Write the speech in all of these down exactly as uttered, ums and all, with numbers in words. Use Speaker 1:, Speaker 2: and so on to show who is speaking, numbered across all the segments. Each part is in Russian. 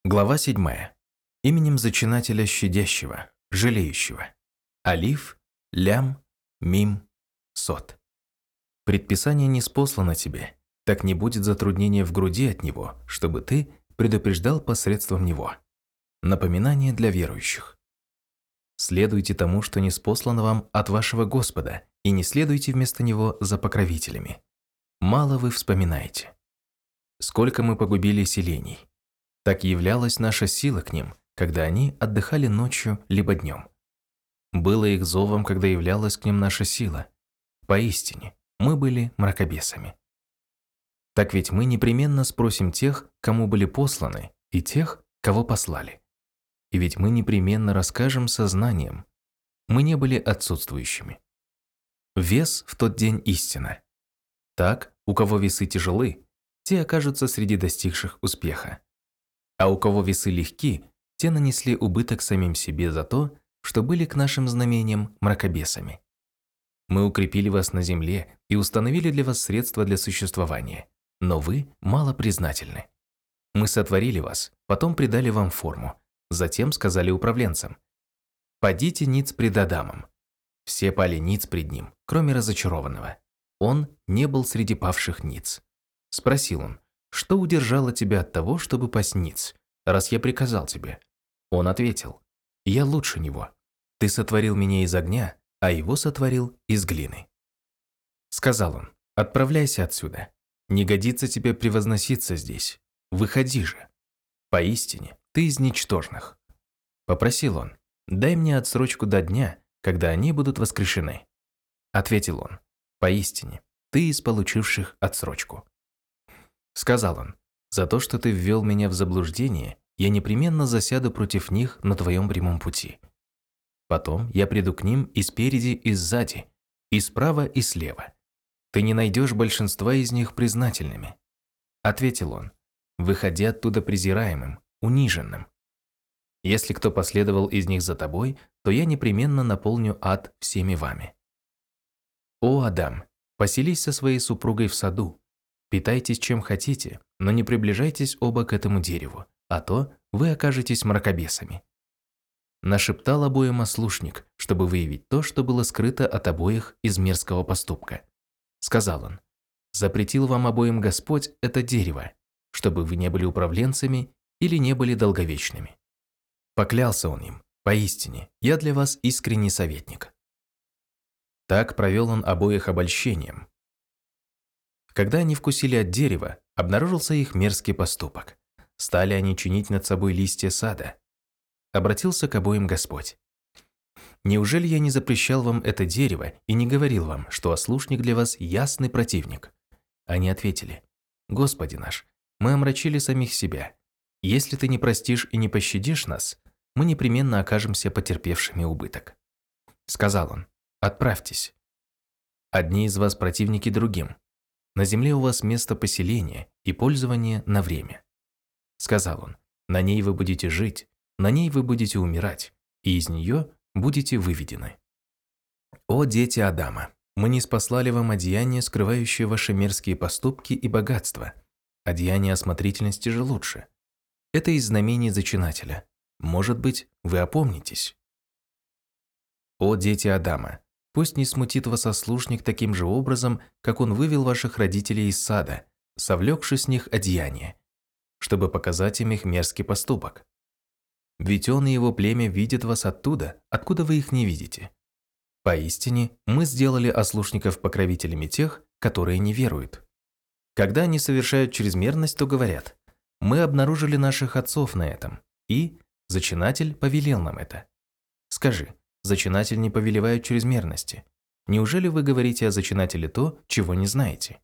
Speaker 1: Глава седьмая. Именем Зачинателя Щадящего, Жалеющего. Алиф, Лям, Мим, Сот. Предписание ниспослано тебе, так не будет затруднения в груди от него, чтобы ты предупреждал посредством него. Напоминание для верующих. Следуйте тому, что ниспослано вам от вашего Господа, и не следуйте вместо него за покровителями. Мало вы вспоминаете. Сколько мы погубили селений. Так являлась наша сила к ним, когда они отдыхали ночью либо днем. Было их зовом, когда являлась к ним наша сила. Поистине, мы были мракобесами. Так ведь мы непременно спросим тех, кому были посланы, и тех, кого послали. И ведь мы непременно расскажем сознанием. Мы не были отсутствующими. Вес в тот день истина. Так, у кого весы тяжелы, те окажутся среди достигших успеха. А у кого весы легки, те нанесли убыток самим себе за то, что были к нашим знамениям мракобесами. Мы укрепили вас на земле и установили для вас средства для существования, но вы мало признательны. Мы сотворили вас, потом придали вам форму, затем сказали управленцам: «Падите ниц пред Адамом». Все пали ниц пред ним, кроме разочарованного. Он не был среди павших ниц. Спросил он: «Что удержало тебя от того, чтобы пасть ниц, раз я приказал тебе?» Он ответил: «Я лучше него. Ты сотворил меня из огня, а его сотворил из глины». Сказал он: «Отправляйся отсюда. Не годится тебе превозноситься здесь. Выходи же. Поистине, ты из ничтожных». Попросил он: «Дай мне отсрочку до дня, когда они будут воскрешены». Ответил он: «Поистине, ты из получивших отсрочку». Сказал он: «За то, что ты ввел меня в заблуждение, я непременно засяду против них на твоем прямом пути. Потом я приду к ним и спереди, и сзади, и справа, и слева. Ты не найдешь большинства из них признательными». Ответил он: «Выходи оттуда презираемым, униженным. Если кто последовал из них за тобой, то я непременно наполню ад всеми вами. О, Адам, поселись со своей супругой в саду. Питайтесь чем хотите, но не приближайтесь оба к этому дереву, а то вы окажетесь мракобесами». Нашептал обоим ослушник, чтобы выявить то, что было скрыто от обоих из мерзкого поступка. Сказал он: «Запретил вам обоим Господь это дерево, чтобы вы не были управленцами или не были долговечными». Поклялся он им: «Поистине, я для вас искренний советник». Так провел он обоих обольщением. Когда они вкусили от дерева, обнаружился их мерзкий поступок. Стали они чинить над собой листья сада. Обратился к обоим Господь: «Неужели я не запрещал вам это дерево и не говорил вам, что ослушник для вас ясный противник?» Они ответили: «Господи наш, мы омрачили самих себя. Если ты не простишь и не пощадишь нас, мы непременно окажемся потерпевшими убыток». Сказал он: «Отправьтесь. Одни из вас противники другим. На земле у вас место поселения и пользования на время». Сказал он: «На ней вы будете жить, на ней вы будете умирать, и из нее будете выведены. О дети Адама, мы не спаслали вам одеяние, скрывающее ваши мерзкие поступки и богатства. Одеяние осмотрительности же лучше. Это из знамений Зачинателя. Может быть, вы опомнитесь. О дети Адама, пусть не смутит вас ослушник таким же образом, как он вывел ваших родителей из сада, совлекши с них одеяние, чтобы показать им их мерзкий поступок. Ведь он и его племя видят вас оттуда, откуда вы их не видите. Поистине, мы сделали ослушников покровителями тех, которые не веруют. Когда они совершают чрезмерность, то говорят: мы обнаружили наших отцов на этом, и Зачинатель повелел нам это. Скажи, Зачинатель не повелевает чрезмерности. Неужели вы говорите о Зачинателе то, чего не знаете?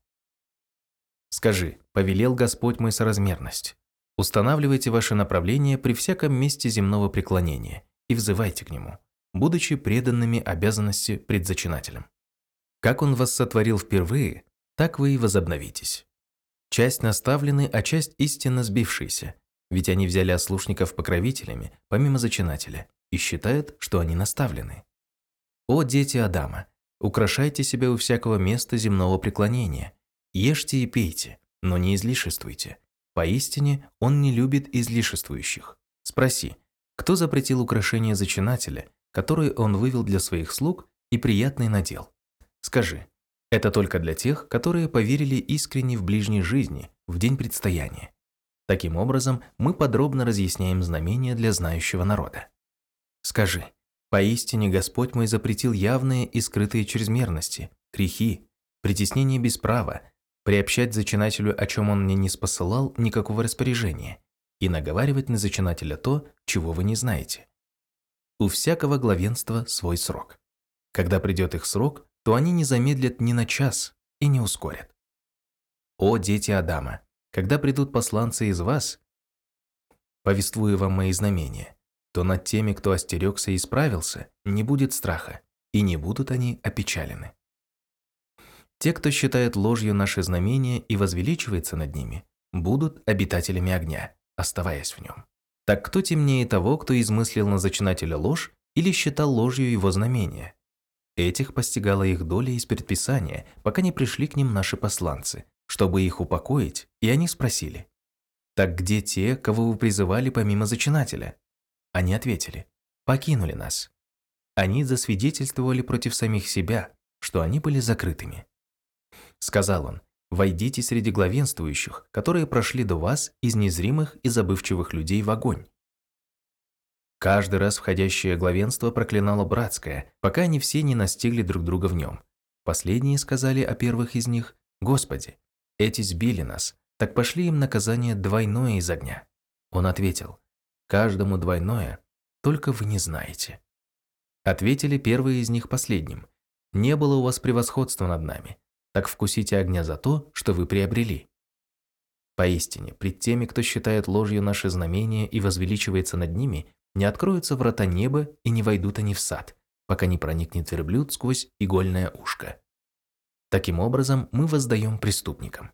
Speaker 1: Скажи: повелел Господь мой соразмерность. Устанавливайте ваше направление при всяком месте земного преклонения и взывайте к нему, будучи преданными обязанности пред Зачинателем. Как он вас сотворил впервые, так вы и возобновитесь. Часть наставлены, а часть истинно сбившиеся, ведь они взяли ослушников покровителями, помимо Зачинателя, и считают, что они наставлены. О дети Адама, украшайте себя у всякого места земного преклонения, ешьте и пейте, но не излишествуйте, Поистине, Он не любит излишествующих. Спроси, кто запретил украшения зачинателя, которые он вывел для своих слуг и приятный надел? Скажи, это только для тех, которые поверили искренне в ближней жизни, в день предстояния. Таким образом, мы подробно разъясняем знамения для знающего народа. Скажи, поистине Господь мой запретил явные и скрытые чрезмерности, грехи, притеснение без права, приобщать зачинателю, о чем он мне не спосылал никакого распоряжения, и наговаривать на зачинателя то, чего вы не знаете. У всякого главенства свой срок. Когда придет их срок, то они не замедлят ни на час и не ускорят. О, дети Адама, когда придут посланцы из вас, повествуя вам мои знамения, то над теми, кто остерегся и исправился, не будет страха, и не будут они опечалены. Те, кто считает ложью наши знамения и возвеличивается над ними, будут обитателями огня, оставаясь в нем. Так кто темнее того, кто измыслил на зачинателя ложь или считал ложью его знамения? Этих постигала их доля из предписания, пока не пришли к ним наши посланцы, чтобы их упокоить, и они спросили: «Так где те, кого вы призывали помимо зачинателя?» Они ответили: «Покинули нас». Они засвидетельствовали против самих себя, что они были закрытыми. Сказал он: «Войдите среди главенствующих, которые прошли до вас из незримых и забывчивых людей в огонь». Каждый раз входящее главенство проклинало братское, пока они все не настигли друг друга в нем. Последние сказали о первых из них: «Господи, эти сбили нас, так пошли им наказание двойное из огня». Он ответил: «Каждому двойное, только вы не знаете». Ответили первые из них последним: «Не было у вас превосходства над нами, так вкусите огня за то, что вы приобрели». Поистине, пред теми, кто считает ложью наши знамения и возвеличивается над ними, не откроются врата неба и не войдут они в сад, пока не проникнет верблюд сквозь игольное ушко. Таким образом, мы воздаем преступникам.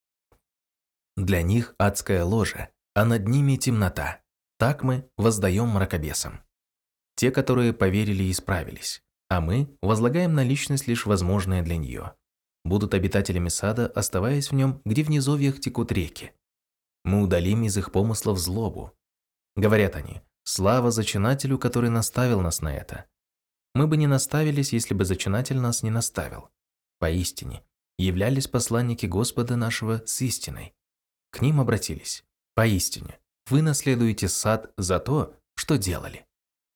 Speaker 1: Для них адская ложа, а над ними темнота. Так мы воздаем мракобесам. Те, которые поверили и исправились, а мы возлагаем на личность лишь возможное для нее. Будут обитателями сада, оставаясь в нем, где в низовьях текут реки. Мы удалим из их помыслов злобу. Говорят они: слава зачинателю, который наставил нас на это. Мы бы не наставились, если бы зачинатель нас не наставил. Поистине, являлись посланники Господа нашего с истиной. К ним обратились: поистине, вы наследуете сад за то, что делали.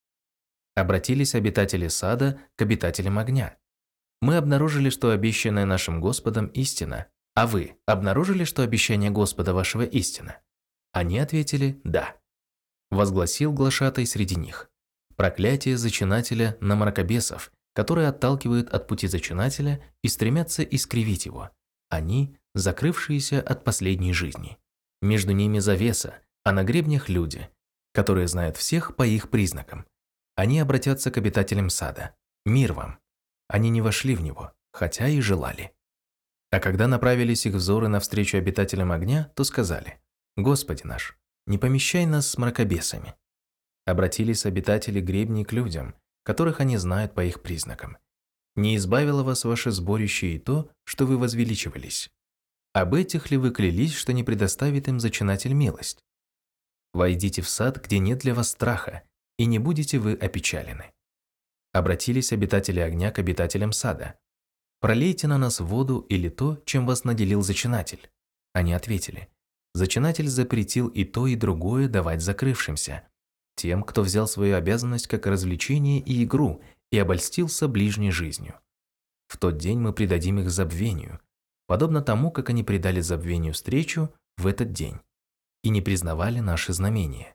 Speaker 1: Обратились обитатели сада к обитателям огня. Мы обнаружили, что обещанное нашим Господом истина, а вы обнаружили, что обещание Господа вашего истина? Они ответили: да. Возгласил глашатай среди них: проклятие зачинателя на мракобесов, которые отталкивают от пути зачинателя и стремятся искривить его. Они, закрывшиеся от последней жизни. Между ними завеса, а на гребнях люди, которые знают всех по их признакам. Они обратятся к обитателям сада: мир вам. Они не вошли в него, хотя и желали. А когда направились их взоры навстречу обитателям огня, то сказали: «Господи наш, не помещай нас с мракобесами». Обратились обитатели гребней к людям, которых они знают по их признакам. «Не избавило вас ваше сборище и то, что вы возвеличивались? Об этих ли вы клялись, что не предоставит им зачинатель милость? Войдите в сад, где нет для вас страха, и не будете вы опечалены». Обратились обитатели огня к обитателям сада: «Пролейте на нас воду или то, чем вас наделил зачинатель». Они ответили: «Зачинатель запретил и то, и другое давать закрывшимся, тем, кто взял свою обязанность как развлечение и игру и обольстился ближней жизнью. В тот день мы предадим их забвению, подобно тому, как они предали забвению встречу в этот день и не признавали наши знамения.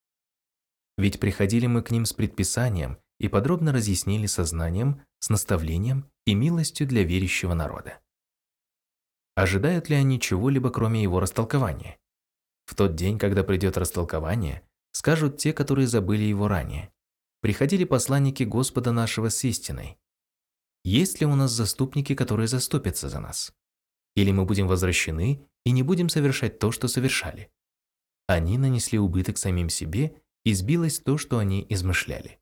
Speaker 1: Ведь приходили мы к ним с предписанием и подробно разъяснили сознанием, с наставлением и милостью для верящего народа. Ожидают ли они чего-либо, кроме его растолкования? В тот день, когда придет растолкование, скажут те, которые забыли его ранее: приходили посланники Господа нашего с истиной. Есть ли у нас заступники, которые заступятся за нас? Или мы будем возвращены и не будем совершать то, что совершали? Они нанесли убыток самим себе, и сбилось то, что они измышляли.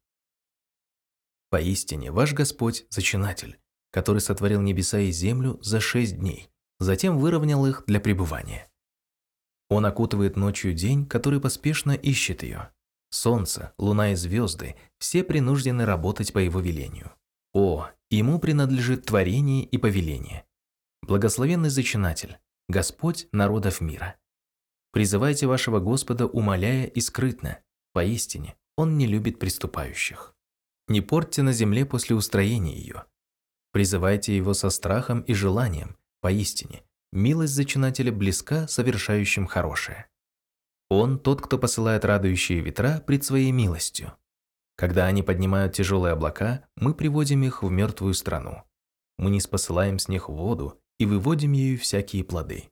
Speaker 1: Поистине, ваш Господь – зачинатель, который сотворил небеса и землю за шесть дней, затем выровнял их для пребывания. Он окутывает ночью день, который поспешно ищет ее. Солнце, луна и звезды все принуждены работать по его велению. О, ему принадлежит творение и повеление. Благословенный Зачинатель, Господь народов мира. Призывайте вашего Господа, умоляя и скрытно. Поистине, Он не любит приступающих. Не портьте на земле после устроения ее. Призывайте Его со страхом и желанием. Поистине, милость Зачинателя близка совершающим хорошее. Он тот, кто посылает радующие ветра пред Своей милостью. Когда они поднимают тяжелые облака, мы приводим их в мертвую страну. Мы ниспосылаем с них воду и выводим ею всякие плоды.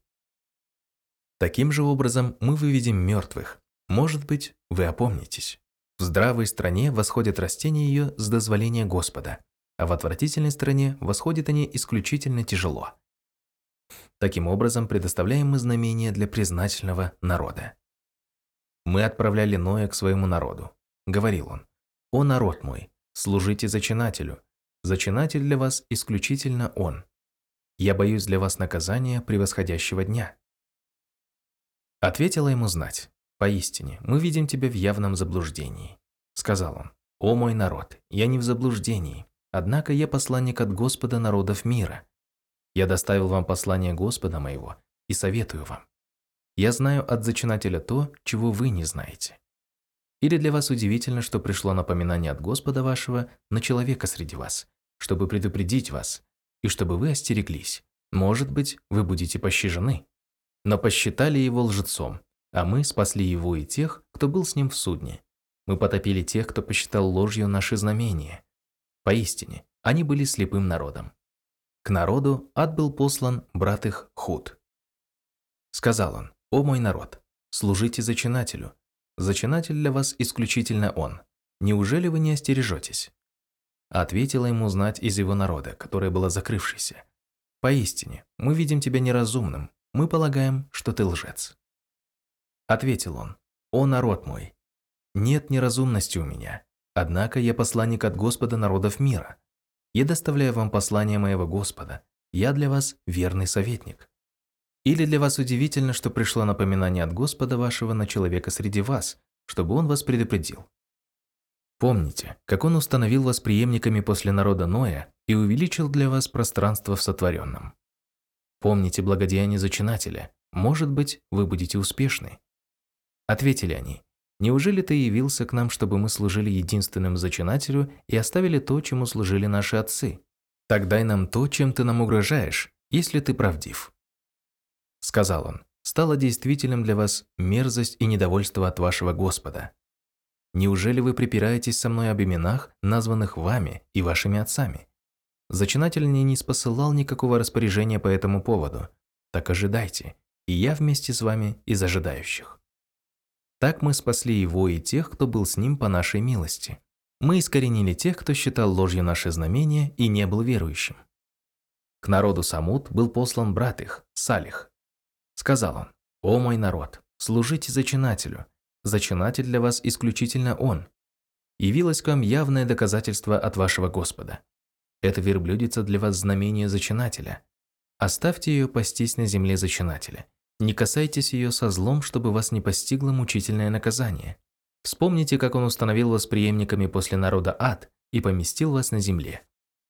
Speaker 1: Таким же образом мы выведем мертвых. Может быть, вы опомнитесь. В здравой стране восходят растения ее с дозволения Господа, а в отвратительной стране восходят они исключительно тяжело. Таким образом, предоставляем мы знамения для признательного народа. Мы отправляли Ноя к своему народу. Говорил он: «О народ мой, служите Зачинателю. Зачинатель для вас исключительно Он. Я боюсь для вас наказания превосходящего дня». Ответила ему знать: «Поистине, мы видим тебя в явном заблуждении». Сказал он: «О мой народ, я не в заблуждении, однако я посланник от Господа народов мира. Я доставил вам послание Господа моего и советую вам. Я знаю от Зачинателя то, чего вы не знаете. Или для вас удивительно, что пришло напоминание от Господа вашего на человека среди вас, чтобы предупредить вас, и чтобы вы остереглись. Может быть, вы будете пощажены. Но посчитали его лжецом, а мы спасли его и тех, кто был с ним в судне. Мы потопили тех, кто посчитал ложью наши знамения. Поистине, они были слепым народом. К народу ад был послан брат их Худ. Сказал он: «О мой народ, служите Зачинателю. Зачинатель для вас исключительно Он. Неужели вы не остережетесь?» Ответила ему знать из его народа, которая была закрывшейся: «Поистине, мы видим тебя неразумным, мы полагаем, что ты лжец». Ответил он: «О народ мой, нет неразумности у меня, однако я посланник от Господа народов мира. Я доставляю вам послание моего Господа, я для вас верный советник. Или для вас удивительно, что пришло напоминание от Господа вашего на человека среди вас, чтобы он вас предупредил? Помните, как он установил вас преемниками после народа Ноя и увеличил для вас пространство в сотворенном. Помните благодеяние Зачинателя, может быть, вы будете успешны». Ответили они: «Неужели ты явился к нам, чтобы мы служили единственному Зачинателю и оставили то, чему служили наши отцы? Так дай нам то, чем ты нам угрожаешь, если ты правдив». Сказал он: «Стало действительным для вас мерзость и недовольство от вашего Господа. Неужели вы припираетесь со мной об именах, названных вами и вашими отцами? Зачинатель мне не спосылал никакого распоряжения по этому поводу. Так ожидайте, и я вместе с вами из ожидающих». Так мы спасли его и тех, кто был с ним по нашей милости. Мы искоренили тех, кто считал ложью наши знамения и не был верующим. К народу Самуд был послан брат их, Салих. Сказал он: «О мой народ, служите Зачинателю. Зачинатель для вас исключительно Он. Явилось к вам явное доказательство от вашего Господа. Это верблюдица для вас знамение Зачинателя. Оставьте ее пастись на земле Зачинателя. Не касайтесь ее со злом, чтобы вас не постигло мучительное наказание. Вспомните, как он установил вас преемниками после народа ад и поместил вас на земле.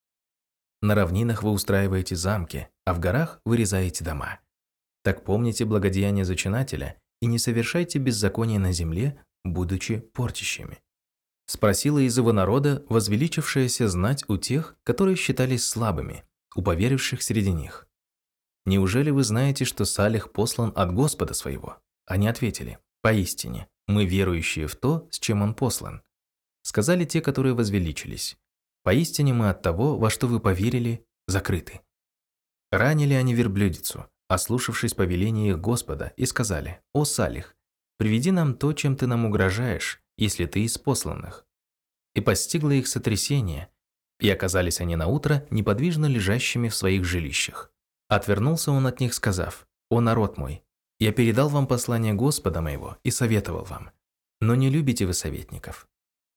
Speaker 1: На равнинах вы устраиваете замки, а в горах вырезаете дома. Так помните благодеяние Зачинателя и не совершайте беззаконие на земле, будучи портящими». Спросила из его народа возвеличившаяся знать у тех, которые считались слабыми, у поверивших среди них: «Неужели вы знаете, что Салих послан от Господа своего?» Они ответили: «Поистине, мы верующие в то, с чем он послан». Сказали те, которые возвеличились: «Поистине мы от того, во что вы поверили, закрыты». Ранили они верблюдицу, ослушавшись повеления их Господа, и сказали: «О Салих, приведи нам то, чем ты нам угрожаешь, если ты из посланных». И постигло их сотрясение, и оказались они наутро неподвижно лежащими в своих жилищах. Отвернулся он от них, сказав: «О народ мой, я передал вам послание Господа моего и советовал вам, но не любите вы советников».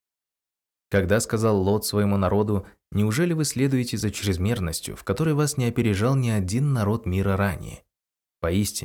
Speaker 1: Когда сказал Лот своему народу: «Неужели вы следуете за чрезмерностью, в которой вас не опережал ни один народ мира ранее? Поистине,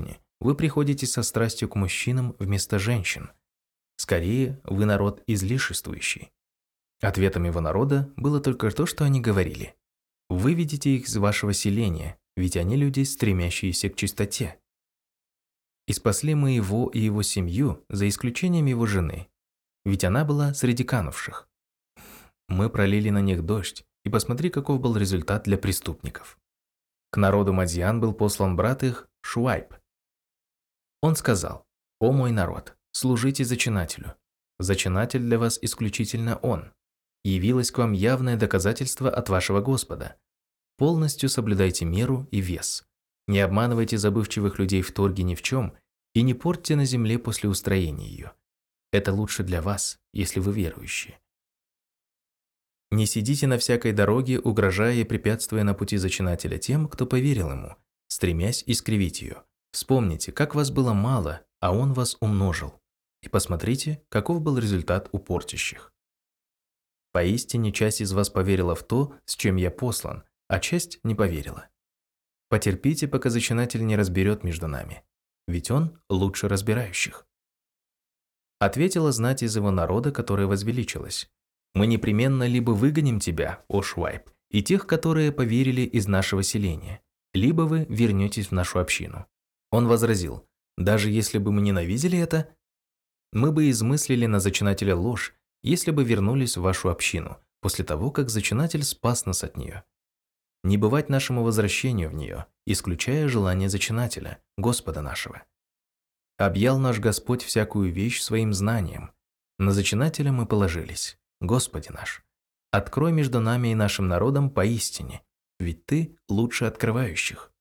Speaker 1: вы приходите со страстью к мужчинам вместо женщин. Скорее, вы народ излишествующий». Ответом его народа было только то, что они говорили: «Выведите их из вашего селения, ведь они люди, стремящиеся к чистоте». И спасли мы его и его семью, за исключением его жены, ведь она была среди канувших. Мы пролили на них дождь, и посмотри, каков был результат для преступников. К народу Мадьян был послан брат их Шуайб. Он сказал: «О мой народ, служите зачинателю. Зачинатель для вас исключительно он. Явилось к вам явное доказательство от вашего Господа. Полностью соблюдайте меру и вес. Не обманывайте забывчивых людей в торге ни в чем и не портьте на земле после устроения ее. Это лучше для вас, если вы верующие. Не сидите на всякой дороге, угрожая и препятствуя на пути зачинателя тем, кто поверил ему, стремясь искривить ее. Вспомните, как вас было мало, а он вас умножил. И посмотрите, каков был результат у портящих. Поистине, часть из вас поверила в то, с чем я послан, а часть не поверила. Потерпите, пока зачинатель не разберет между нами, ведь он лучше разбирающих». Ответила знать из его народа, которая возвеличилась: «Мы непременно либо выгоним тебя, о Шуайб, и тех, которые поверили из нашего селения, либо вы вернетесь в нашу общину». Он возразил: «Даже если бы мы ненавидели это, мы бы измыслили на зачинателя ложь, если бы вернулись в вашу общину, после того, как зачинатель спас нас от нее. Не бывать нашему возвращению в нее, исключая желание зачинателя, Господа нашего. Объял наш Господь всякую вещь своим знанием. На зачинателя мы положились, Господи наш. Открой между нами и нашим народом поистине, ведь Ты лучше открывающих».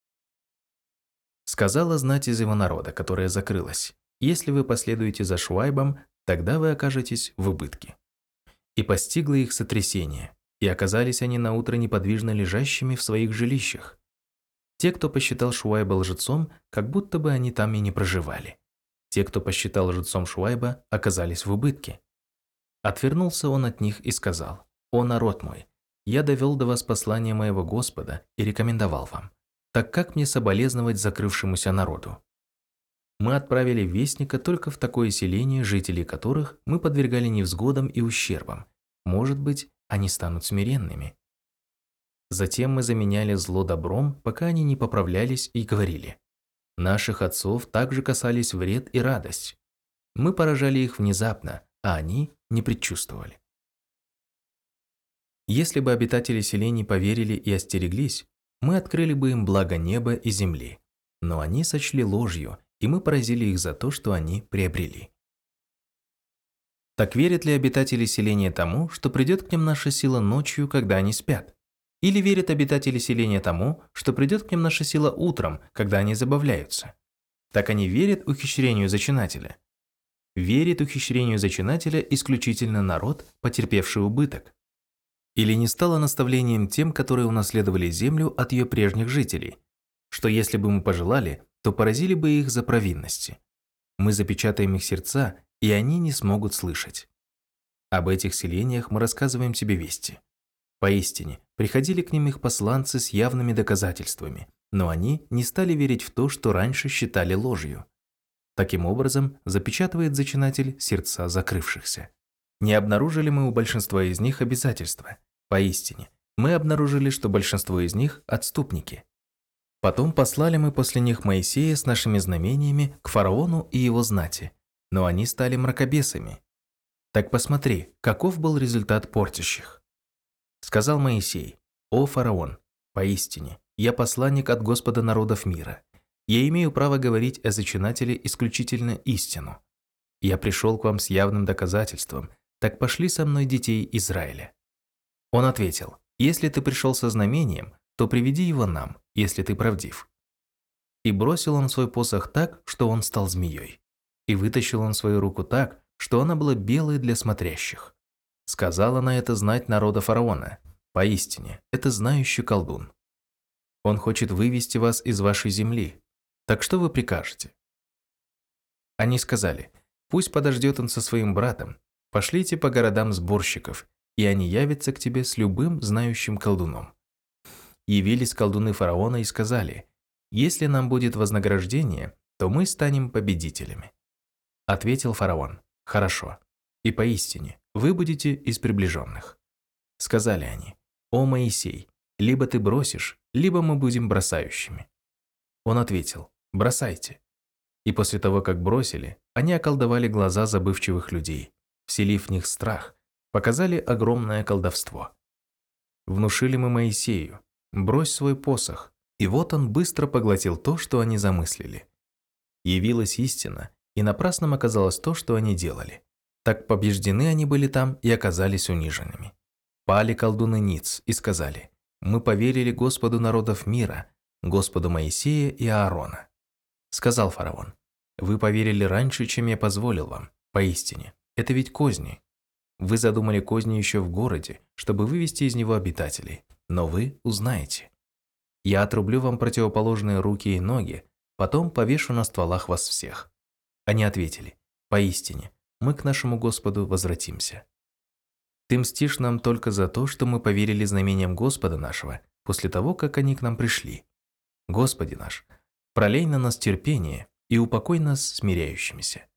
Speaker 1: Сказала знать из его народа, которая закрылась: «Если вы последуете за Шуайбом, тогда вы окажетесь в убытке». И постигло их сотрясение, и оказались они наутро неподвижно лежащими в своих жилищах. Те, кто посчитал Шуайба лжецом, как будто бы они там и не проживали. Те, кто посчитал лжецом Шуайба, оказались в убытке. Отвернулся он от них и сказал: «О народ мой, я довел до вас послание моего Господа и рекомендовал вам. Так как мне соболезновать закрывшемуся народу? Мы отправили вестника только в такое селение, жителей которых мы подвергали невзгодам и ущербам. Может быть, они станут смиренными». Затем мы заменяли зло добром, пока они не поправлялись, и говорили: «Наших отцов также касались вред и радость. Мы поражали их внезапно, а они не предчувствовали». Если бы обитатели селений поверили и остереглись, мы открыли бы им благо неба и земли. Но они сочли ложью, и мы поразили их за то, что они приобрели. Так верят ли обитатели селения тому, что придет к ним наша сила ночью, когда они спят? Или верят обитатели селения тому, что придет к ним наша сила утром, когда они забавляются? Так они верят ухищрению зачинателя. Верит ухищрению зачинателя исключительно народ, потерпевший убыток. Или не стало наставлением тем, которые унаследовали землю от ее прежних жителей, что если бы мы пожелали, то поразили бы их за провинности. Мы запечатаем их сердца, и они не смогут слышать. Об этих селениях мы рассказываем тебе вести. Поистине, приходили к ним их посланцы с явными доказательствами, но они не стали верить в то, что раньше считали ложью. Таким образом, запечатывает зачинатель сердца закрывшихся. Не обнаружили мы у большинства из них обязательства. Поистине, мы обнаружили, что большинство из них – отступники. Потом послали мы после них Моисея с нашими знамениями к фараону и его знати, но они стали мракобесами. Так посмотри, каков был результат портящих. Сказал Моисей: «О фараон, поистине, я посланник от Господа народов мира. Я имею право говорить о зачинателе исключительно истину. Я пришел к вам с явным доказательством, так пошли со мной детей Израиля». Он ответил: «Если ты пришел со знамением, то приведи его нам, если ты правдив». И бросил он свой посох так, что он стал змеей. И вытащил он свою руку так, что она была белой для смотрящих. Сказала на это знать народа фараона: «Поистине, это знающий колдун. Он хочет вывести вас из вашей земли. Так что вы прикажете?» Они сказали: «Пусть подождет он со своим братом. Пошлите по городам сборщиков, и они явятся к тебе с любым знающим колдуном». Явились колдуны фараона и сказали: «Если нам будет вознаграждение, то мы станем победителями». Ответил фараон: «Хорошо, и поистине вы будете из приближенных». Сказали они: «О Моисей, либо ты бросишь, либо мы будем бросающими». Он ответил: «Бросайте». И после того, как бросили, они околдовали глаза забывчивых людей, вселив в них страх, показали огромное колдовство. Внушили мы Моисею: «Брось свой посох», и вот он быстро поглотил то, что они замыслили. Явилась истина, и напрасным оказалось то, что они делали. Так побеждены они были там и оказались униженными. Пали колдуны Ниц и сказали: «Мы поверили Господу народов мира, Господу Моисея и Аарона». Сказал фараон: «Вы поверили раньше, чем я позволил вам. Поистине, это ведь козни. Вы задумали козни еще в городе, чтобы вывести из него обитателей, но вы узнаете. Я отрублю вам противоположные руки и ноги, потом повешу на стволах вас всех». Они ответили: «Поистине, мы к нашему Господу возвратимся. Ты мстишь нам только за то, что мы поверили знамениям Господа нашего после того, как они к нам пришли. Господи наш, пролей на нас терпение и упокой нас смиряющимися».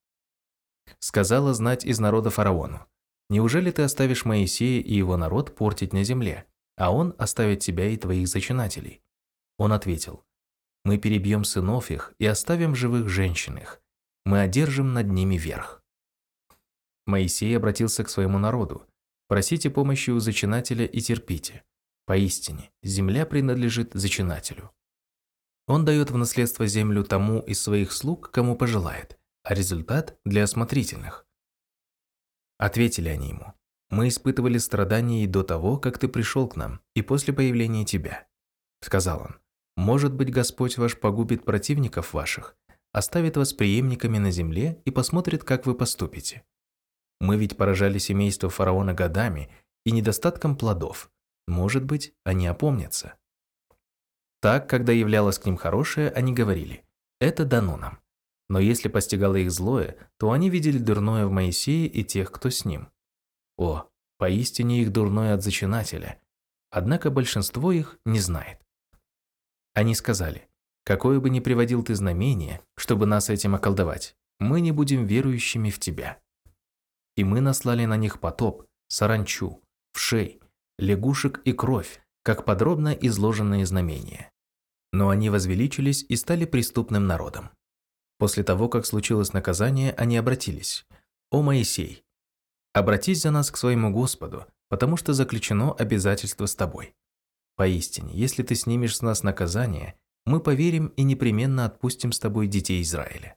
Speaker 1: Сказала знать из народа фараону: «Неужели ты оставишь Моисея и его народ портить на земле, а он оставит тебя и твоих зачинателей?» Он ответил: «Мы перебьем сынов их и оставим живых женщин их. Мы одержим над ними верх». Моисей обратился к своему народу: «Просите помощи у зачинателя и терпите. Поистине, земля принадлежит зачинателю. Он дает в наследство землю тому из своих слуг, кому пожелает, а результат для осмотрительных». Ответили они ему: «Мы испытывали страдания и до того, как ты пришел к нам, и после появления тебя». Сказал он: «Может быть, Господь ваш погубит противников ваших, оставит вас преемниками на земле и посмотрит, как вы поступите. Мы ведь поражали семейство фараона годами и недостатком плодов. Может быть, они опомнятся». Так, когда являлось к ним хорошее, они говорили: «Это дано нам». Но если постигало их злое, то они видели дурное в Моисее и тех, кто с ним. О, поистине их дурное от зачинателя, однако большинство их не знает. Они сказали: «Какое бы ни приводил ты знамение, чтобы нас этим околдовать, мы не будем верующими в тебя». И мы наслали на них потоп, саранчу, вшей, лягушек и кровь, как подробно изложенные знамения. Но они возвеличились и стали преступным народом. После того, как случилось наказание, они обратились: «О Моисей, обратись за нас к своему Господу, потому что заключено обязательство с тобой. Поистине, если ты снимешь с нас наказание, мы поверим и непременно отпустим с тобой детей Израиля».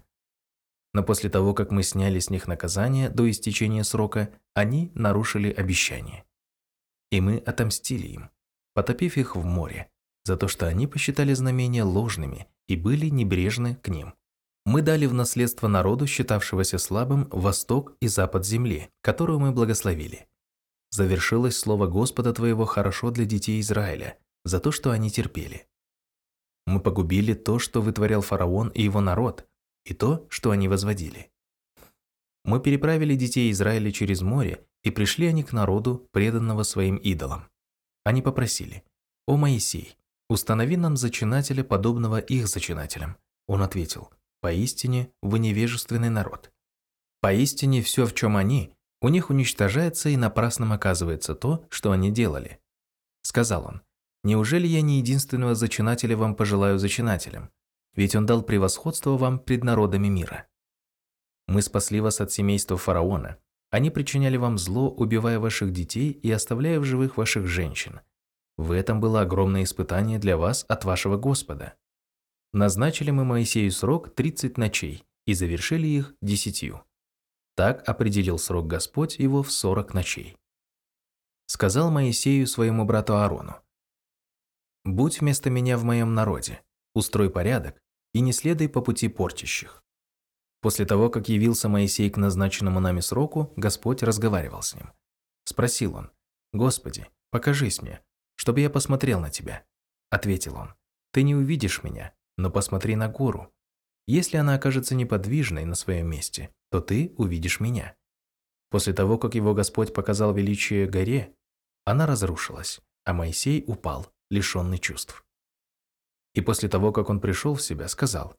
Speaker 1: Но после того, как мы сняли с них наказание до истечения срока, они нарушили обещание. И мы отомстили им, потопив их в море, за то, что они посчитали знамения ложными и были небрежны к ним. Мы дали в наследство народу, считавшегося слабым, восток и запад земли, которую мы благословили. Завершилось слово Господа твоего хорошо для детей Израиля, за то, что они терпели. Мы погубили то, что вытворял фараон и его народ, и то, что они возводили. Мы переправили детей Израиля через море, и пришли они к народу, преданного своим идолам. Они попросили: «О Моисей, установи нам зачинателя, подобного их зачинателям». Он ответил: «Поистине, вы невежественный народ. Поистине, все, в чем они, у них уничтожается, и напрасным оказывается то, что они делали». Сказал он: «Неужели я не единственного зачинателя вам пожелаю зачинателем? Ведь он дал превосходство вам пред народами мира. Мы спасли вас от семейства фараона. Они причиняли вам зло, убивая ваших детей и оставляя в живых ваших женщин. В этом было огромное испытание для вас от вашего Господа. Назначили мы Моисею срок тридцать ночей и завершили их десятью. Так определил срок Господь его в сорок ночей. Сказал Моисею своему брату Аарону: «Будь вместо меня в моем народе, устрой порядок и не следуй по пути портящих». После того, как явился Моисей к назначенному нами сроку, Господь разговаривал с ним. Спросил он: «Господи, покажись мне, чтобы я посмотрел на тебя». Ответил он: «Ты не увидишь меня, но посмотри на гору. Если она окажется неподвижной на своем месте, то ты увидишь меня». После того, как его Господь показал величие горе, она разрушилась, а Моисей упал, лишенный чувств. И после того, как он пришел в себя, сказал: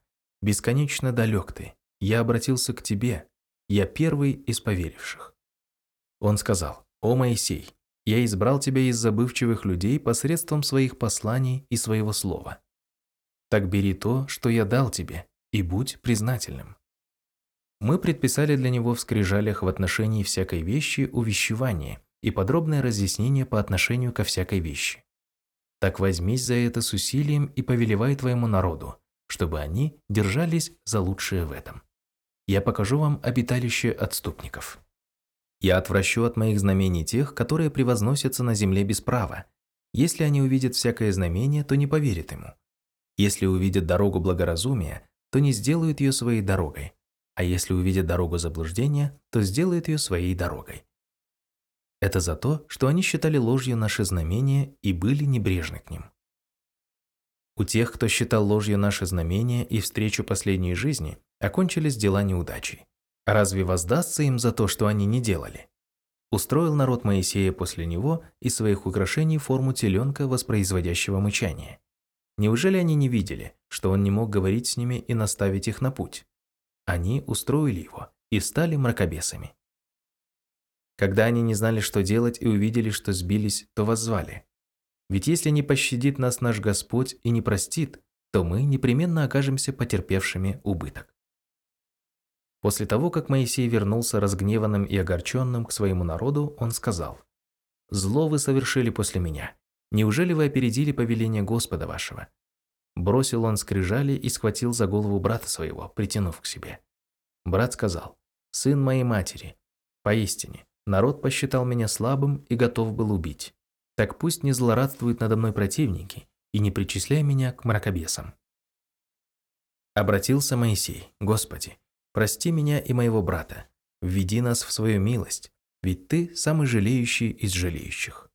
Speaker 1: бесконечно далек ты, я обратился к тебе, я первый из поверивших». Он сказал: «О Моисей, я избрал тебя из забывчивых людей посредством своих посланий и своего слова. Так бери то, что я дал тебе, и будь признательным». Мы предписали для него в скрижалях в отношении всякой вещи увещевание и подробное разъяснение по отношению ко всякой вещи. Так возьмись за это с усилием и повелевай твоему народу, чтобы они держались за лучшее в этом. Я покажу вам обиталище отступников. Я отвращу от моих знамений тех, которые превозносятся на земле без права. Если они увидят всякое знамение, то не поверят ему. Если увидят дорогу благоразумия, то не сделают ее своей дорогой. А если увидят дорогу заблуждения, то сделают ее своей дорогой. Это за то, что они считали ложью наши знамения и были небрежны к ним. У тех, кто считал ложью наши знамения и встречу последней жизни, окончились дела неудачей. Разве воздастся им за то, что они не делали? Устроил народ Моисея после него из своих украшений форму теленка, воспроизводящего мычание. Неужели они не видели, что он не мог говорить с ними и наставить их на путь? Они устроили его и стали мракобесами. Когда они не знали, что делать, и увидели, что сбились, то воззвали: «Ведь если не пощадит нас наш Господь и не простит, то мы непременно окажемся потерпевшими убыток». После того, как Моисей вернулся разгневанным и огорченным к своему народу, он сказал: «Зло вы совершили после меня. Неужели вы опередили повеление Господа вашего?» Бросил он скрижали и схватил за голову брата своего, притянув к себе. Брат сказал: «Сын моей матери, поистине, народ посчитал меня слабым и готов был убить. Так пусть не злорадствуют надо мной противники и не причисляй меня к мракобесам». Обратился Моисей: «Господи, прости меня и моего брата, введи нас в свою милость, ведь Ты самый жалеющий из жалеющих».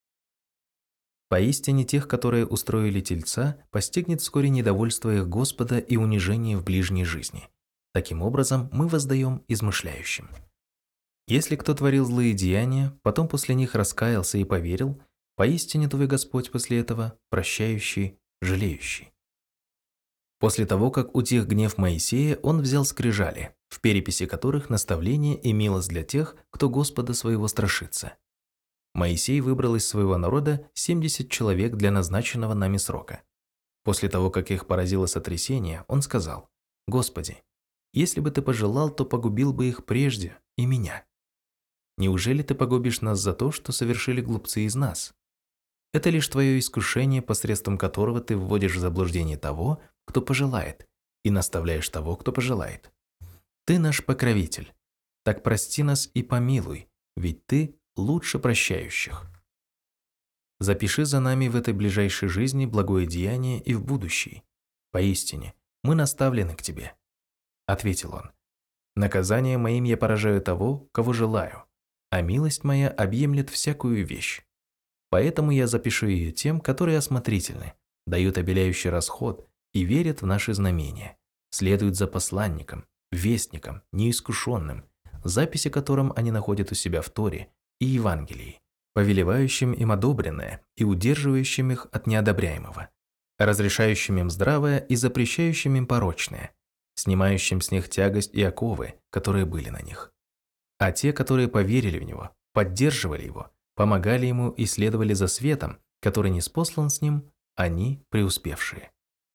Speaker 1: Поистине тех, которые устроили тельца, постигнет вскоре недовольство их Господа и унижение в ближней жизни. Таким образом, мы воздаем измышляющим. Если кто творил злые деяния, потом после них раскаялся и поверил, поистине Твой Господь после этого прощающий, жалеющий. После того, как утих гнев Моисея, он взял скрижали, в переписи которых наставление и милость для тех, кто Господа своего страшится. Моисей выбрал из своего народа семьдесят человек для назначенного нами срока. После того, как их поразило сотрясение, он сказал: «Господи, если бы Ты пожелал, то погубил бы их прежде и меня. Неужели Ты погубишь нас за то, что совершили глупцы из нас? Это лишь Твое искушение, посредством которого Ты вводишь в заблуждение того, кто пожелает, и наставляешь того, кто пожелает. Ты наш покровитель. Так прости нас и помилуй, ведь Ты лучше прощающих. Запиши за нами в этой ближайшей жизни благое деяние и в будущей. Поистине, мы наставлены к Тебе». Ответил он: «Наказание моим я поражаю того, кого желаю, а милость моя объемлет всякую вещь. Поэтому я запишу ее тем, которые осмотрительны, дают обеляющий расход и верят в наши знамения, следуют за посланником, вестником, неискушенным, записи которым они находят у себя в Торе и Евангелии, повелевающим им одобренное и удерживающим их от неодобряемого, разрешающим им здравое и запрещающим им порочное, снимающим с них тягость и оковы, которые были на них. А те, которые поверили в Него, поддерживали Его, помогали Ему и следовали за светом, который ниспослан с Ним, они преуспевшие.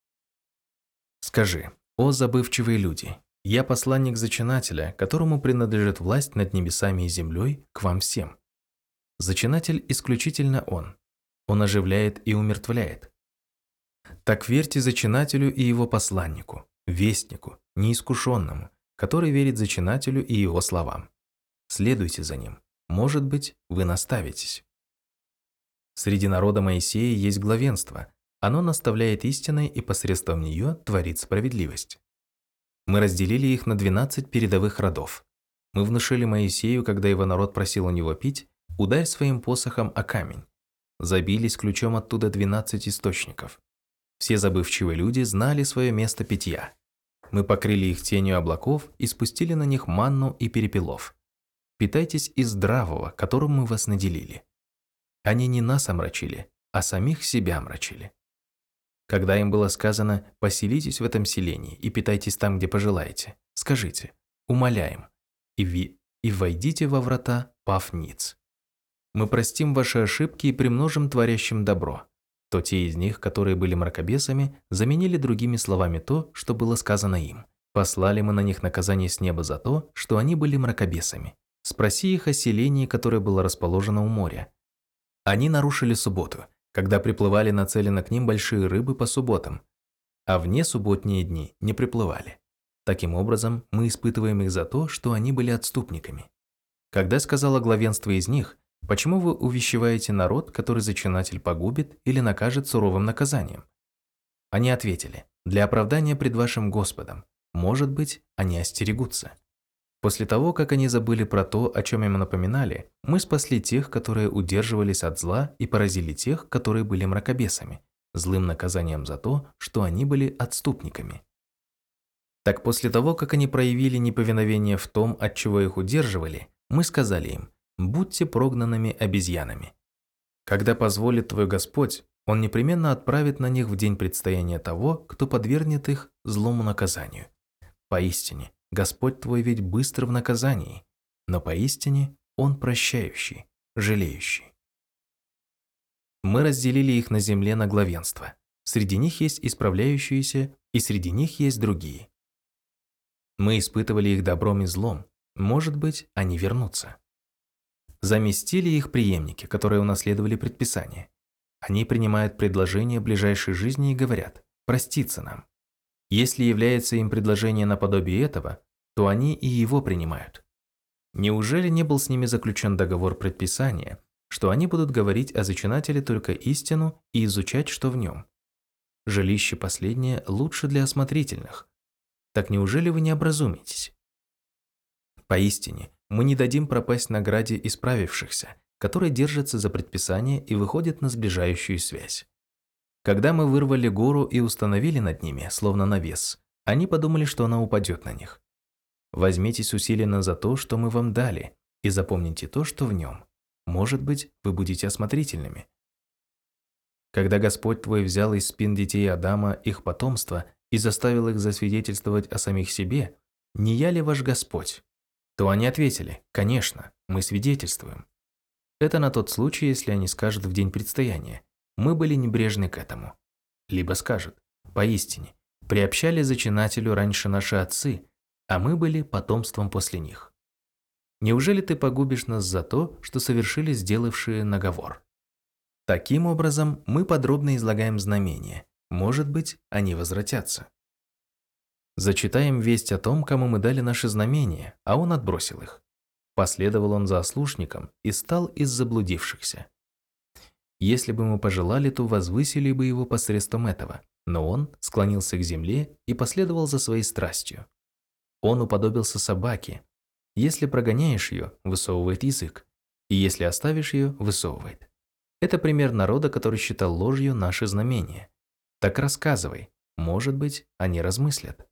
Speaker 1: Скажи: «О забывчивые люди, я посланник Зачинателя, которому принадлежит власть над небесами и землей, к вам всем. Зачинатель исключительно Он. Он оживляет и умертвляет. Так верьте Зачинателю и Его посланнику, вестнику, неискушенному, который верит Зачинателю и Его словам. Следуйте за Ним. Может быть, вы наставитесь». Среди народа Моисея есть главенство. Оно наставляет истиной и посредством нее творит справедливость. Мы разделили их на двенадцать передовых родов. Мы внушили Моисею, когда его народ просил у него пить: «Ударь своим посохом о камень». Забились ключом оттуда двенадцать источников. Все забывчивые люди знали свое место питья. Мы покрыли их тенью облаков и спустили на них манну и перепелов. Питайтесь из здравого, которым мы вас наделили. Они не нас омрачили, а самих себя омрачили. Когда им было сказано «поселитесь в этом селении и питайтесь там, где пожелаете», скажите «умоляем» и, ви, и войдите во врата, пав ниц. Мы простим ваши ошибки и примножим творящим добро. То те из них, которые были мракобесами, заменили другими словами то, что было сказано им. Послали мы на них наказание с неба за то, что они были мракобесами. Спроси их о селении, которое было расположено у моря. Они нарушили субботу, когда приплывали нацелены к ним большие рыбы по субботам, а вне субботние дни не приплывали. Таким образом, мы испытываем их за то, что они были отступниками. Когда сказала главенство из них, почему вы увещеваете народ, который зачинатель погубит или накажет суровым наказанием? Они ответили, для оправдания пред вашим Господом, может быть, они остерегутся. После того, как они забыли про то, о чем им напоминали, мы спасли тех, которые удерживались от зла, и поразили тех, которые были мракобесами, злым наказанием за то, что они были отступниками. Так после того, как они проявили неповиновение в том, от чего их удерживали, мы сказали им, будьте прогнанными обезьянами. Когда позволит твой Господь, Он непременно отправит на них в день предстояния того, кто подвергнет их злому наказанию. Поистине, Господь твой ведь быстр в наказании, но поистине Он прощающий, жалеющий. Мы разделили их на земле на главенство. Среди них есть исправляющиеся, и среди них есть другие. Мы испытывали их добром и злом, может быть, они вернутся. Заместили их преемники, которые унаследовали предписание. Они принимают предложение ближайшей жизни и говорят «проститься нам». Если является им предложение наподобие этого, то они и его принимают. Неужели не был с ними заключен договор предписания, что они будут говорить о зачинателе только истину и изучать, что в нем? Жилище последнее лучше для осмотрительных. Так неужели вы не образумитесь? Поистине, мы не дадим пропасть награде исправившихся, которые держатся за предписание и выходят на сближающую связь. Когда мы вырвали гору и установили над ними, словно навес, они подумали, что она упадет на них. Возьмитесь усиленно за то, что мы вам дали, и запомните то, что в нем. Может быть, вы будете осмотрительными. Когда Господь твой взял из спин детей Адама их потомство и заставил их засвидетельствовать о самих себе, не я ли ваш Господь? То они ответили, конечно, мы свидетельствуем. Это на тот случай, если они скажут в день предстояния, мы были небрежны к этому. Либо скажут, поистине, приобщали зачинателю раньше наши отцы, а мы были потомством после них. Неужели ты погубишь нас за то, что совершили сделавшие наговор? Таким образом, мы подробно излагаем знамения. Может быть, они возвратятся. Зачитаем весть о том, кому мы дали наши знамения, а он отбросил их. Последовал он за ослушником и стал из заблудившихся. Если бы мы пожелали, то возвысили бы его посредством этого, но он склонился к земле и последовал за своей страстью. Он уподобился собаке. Если прогоняешь ее, высовывает язык, и если оставишь ее, высовывает. Это пример народа, который считал ложью наши знамения. Так рассказывай, может быть, они размыслят.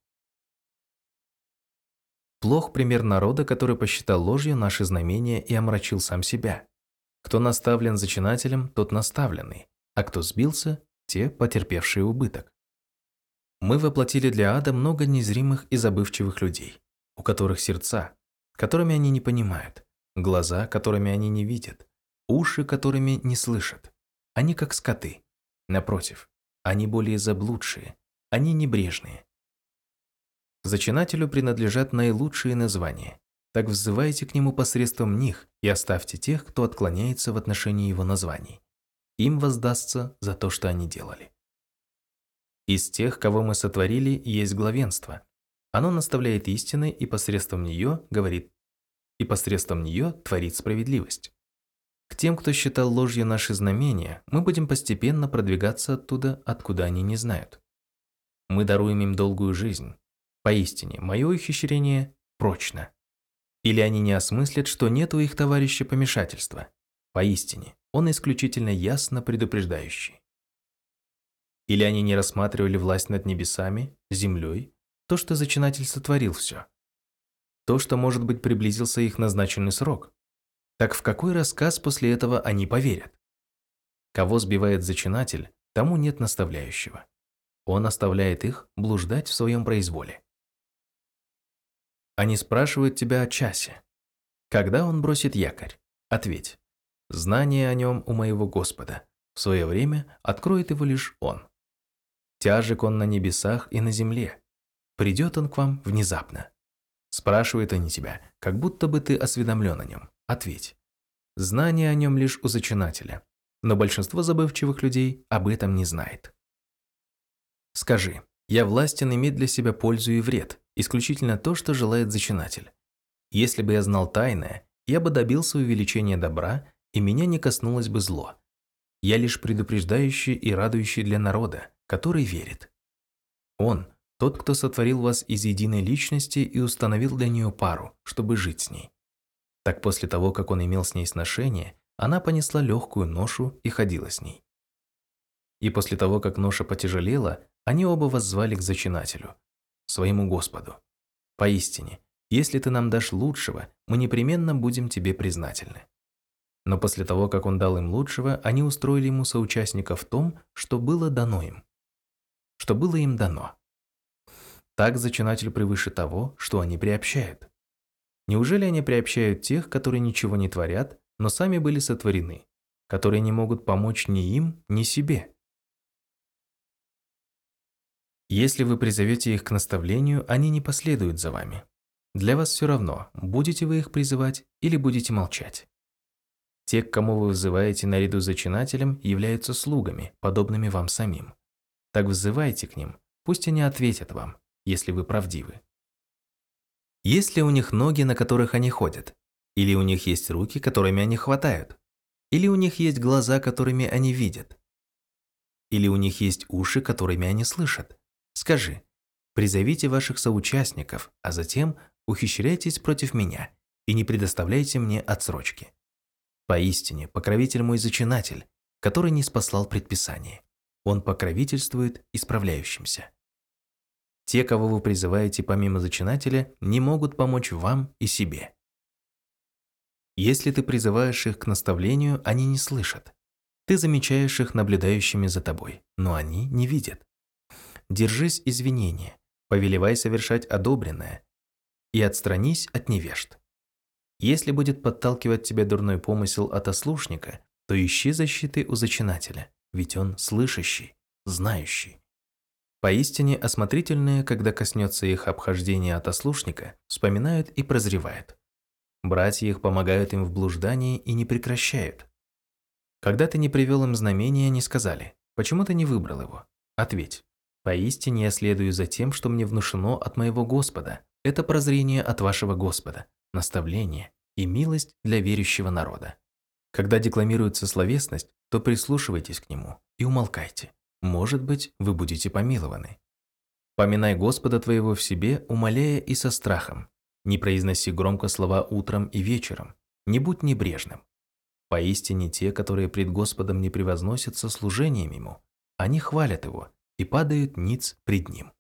Speaker 1: Плох пример народа, который посчитал ложью наши знамения и омрачил сам себя. Кто наставлен зачинателем, тот наставленный, а кто сбился, те, потерпевшие убыток. Мы воплотили для ада много незримых и забывчивых людей, у которых сердца, которыми они не понимают, глаза, которыми они не видят, уши, которыми не слышат. Они как скоты. Напротив, они более заблудшие, они небрежные. Зачинателю принадлежат наилучшие названия. Так взывайте к нему посредством них и оставьте тех, кто отклоняется в отношении его названий. Им воздастся за то, что они делали. Из тех, кого мы сотворили, есть главенство. Оно наставляет истины и посредством нее говорит, и посредством нее творит справедливость. К тем, кто считал ложью наши знамения, мы будем постепенно продвигаться оттуда, откуда они не знают. Мы даруем им долгую жизнь. Поистине, мое ухищрение прочно. Или они не осмыслят, что нет у их товарища помешательства. Поистине, он исключительно ясно предупреждающий. Или они не рассматривали власть над небесами, землей, то, что зачинатель сотворил все. То, что, может быть, приблизился их назначенный срок. Так в какой рассказ после этого они поверят? Кого сбивает зачинатель, тому нет наставляющего. Он оставляет их блуждать в своем произволе. Они спрашивают тебя о часе. Когда он бросит якорь? Ответь. Знание о нем у моего Господа. В свое время откроет его лишь он. Тяжек он на небесах и на земле. Придет он к вам внезапно. Спрашивают они тебя, как будто бы ты осведомлен о нем. Ответь. Знание о нем лишь у зачинателя, но большинство забывчивых людей об этом не знает. Скажи, я властен иметь для себя пользу и вред, исключительно то, что желает зачинатель. Если бы я знал тайное, я бы добился увеличения добра, и меня не коснулось бы зло. Я лишь предупреждающий и радующий для народа, который верит. Он – тот, кто сотворил вас из единой личности и установил для нее пару, чтобы жить с ней. Так после того, как он имел с ней сношение, она понесла легкую ношу и ходила с ней. И после того, как ноша потяжелела, они оба воззвали к зачинателю, своему Господу. Поистине, если ты нам дашь лучшего, мы непременно будем тебе признательны. Но после того, как он дал им лучшего, они устроили ему соучастника в том, что было дано им. Что было им дано. Так зачинатель превыше того, что они приобщают. Неужели они приобщают тех, которые ничего не творят, но сами были сотворены, которые не могут помочь ни им, ни себе? Если вы призовете их к наставлению, они не последуют за вами. Для вас все равно, будете вы их призывать или будете молчать. Те, к кому вы взываете наряду с зачинателем, являются слугами, подобными вам самим. Так взывайте к ним, пусть они ответят вам, если вы правдивы. Есть ли у них ноги, на которых они ходят? Или у них есть руки, которыми они хватают? Или у них есть глаза, которыми они видят? Или у них есть уши, которыми они слышат? Скажи, призовите ваших соучастников, а затем ухищряйтесь против меня и не предоставляйте мне отсрочки. Поистине, покровитель мой зачинатель, который не спаслал предписание. Он покровительствует исправляющимся. Те, кого вы призываете помимо зачинателя, не могут помочь вам и себе. Если ты призываешь их к наставлению, они не слышат. Ты замечаешь их наблюдающими за тобой, но они не видят. Держись извинения, повелевай совершать одобренное и отстранись от невежд. Если будет подталкивать тебя дурной помысел от ослушника, то ищи защиты у зачинателя, ведь он слышащий, знающий. Поистине осмотрительные, когда коснется их обхождения от ослушника, вспоминают и прозревают. Братья их помогают им в блуждании и не прекращают. Когда ты не привел им знамения, они сказали, почему ты не выбрал его? Ответь, поистине я следую за тем, что мне внушено от моего Господа. Это прозрение от вашего Господа, наставление и милость для верующего народа. Когда декламируется словесность, то прислушивайтесь к нему и умолкайте. Может быть, вы будете помилованы. Поминай Господа твоего в себе, умоляя и со страхом. Не произноси громко слова утром и вечером. Не будь небрежным. Поистине те, которые пред Господом не превозносятся служением Ему, они хвалят Его и падают ниц пред Ним.